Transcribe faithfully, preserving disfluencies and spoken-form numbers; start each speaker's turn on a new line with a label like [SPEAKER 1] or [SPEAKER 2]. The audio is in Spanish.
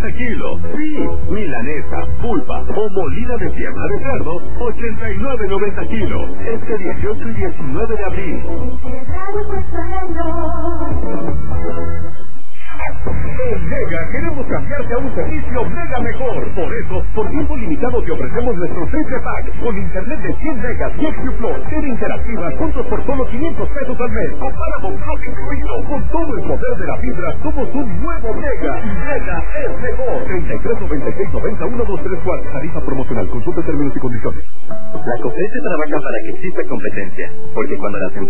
[SPEAKER 1] noventa kilos. Sí, milanesa, pulpa o molida de pierna de cerdo, ochenta y nueve noventa kilos. Este dieciocho y diecinueve de abril. En Mega queremos cambiarte a un servicio mega mejor. Por eso, por tiempo limitado te ofrecemos nuestro triple pack con internet de cien megas y X Plus, serie interactiva, juntos por solo quinientos pesos al mes. Con Paramount Plus incluido. Con todo el poder de la fibra, somos un nuevo Mega. Mega es mejor. treinta y tres noventa y seis noventa uno dos tres cuatro. Tarifa promocional. Consulta términos y condiciones.
[SPEAKER 2] La COFESE trabaja para que exista competencia, porque cuando las